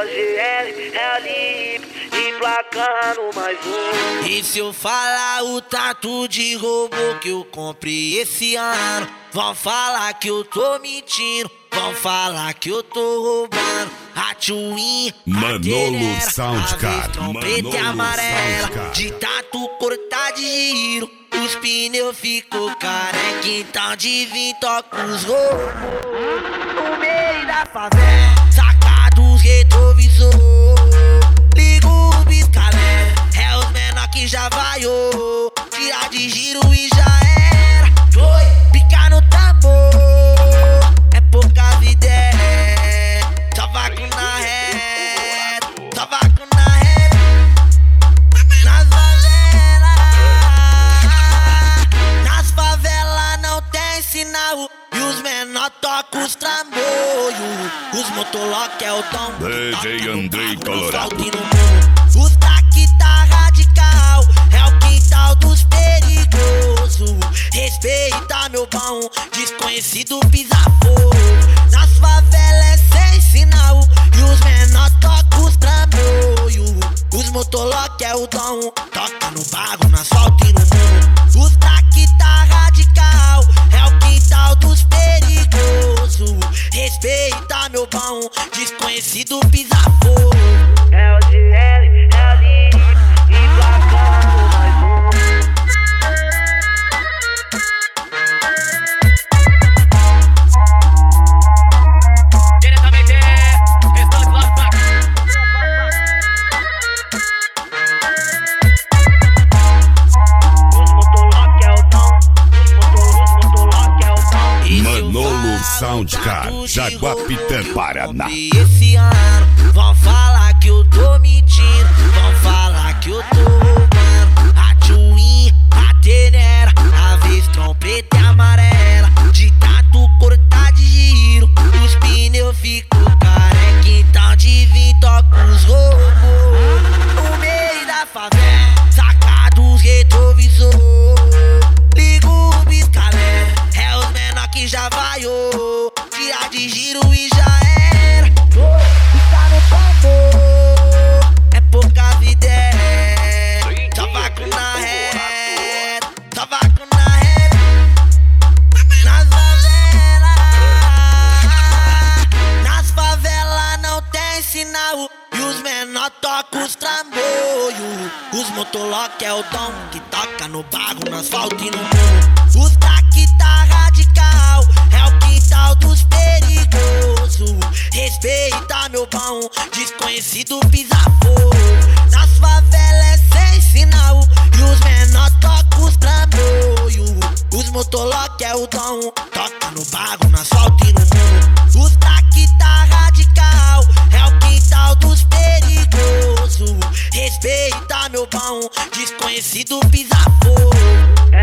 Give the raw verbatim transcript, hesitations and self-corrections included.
o G L, é o Lipe, emplacando mais um. E se eu falar o tanto de robô que eu comprei esse ano, vão falar que eu tô mentindo, vão falar que eu tô roubando. A Twin, Manolo Soundcard, preta e amarela, de tato cortar de giro, os pneus ficou careca, então de vir toca os robôs no meio da favela, saca dos retrovisor, liga o biscalé, é os menor que já vaiou, tira de giro e já era, foi, pica no tambor, é pouca vida, é, só vaco na reta, só vaco na reta, nas favelas, nas favelas não tem sinal, e os menor tocam os trambolhos, os motolock é o tom, D J Andrei Colorado. Os daqui tá radical, é o quintal dos perigosos. Respeita meu pão, desconhecido pisa fogo. Nas favelas é sem sinal, e os menor tocam os trambolhos. Os motolock é o dom, toca no bago, no asfalto e no morro. Os daqui tá radical, é o quintal dos perigosos. Respeita meu pão, desconhecido pisa fogo. É o G L, é o Lipe, emplacando mais um. Diretamente, restante lá pra cá. Os motolock é o tom, os motolock é o tom. Manolo Soundcard, Jaguapitã, Paraná. Esse ano vão falar que eu tô mentindo, vão falar que eu tô roubando. A Twin, a Tenera, a Vestron preta e amarela, de tato cortar de giro, os pneus ficou careca, então de vir toca os robôs no meio da favela, saca dos retrovisor, liga o biscalé, é os menor que já vaiou, tira de giro e já era, fica no tambor, é pouca vida, é, só vaco na reta, só vaco na reta, nas favelas, nas favelas não tem sinal, e os menor tocam os trambolhos, os motolock é o dom, que toca no bago, no asfalto e no morro. Os daqui tá radical, é o quintal dos perigosos. Respeita meu pão, desconhecido pisa fogo. Nas favelas é sem sinal, e os menor tocam os trambolhos. Os motolock é o dom, toca no bago, no asfalto e no morro. Os daqui tá radical, é o quintal dos perigosos. Respeita meu pão, desconhecido pisa fogo. É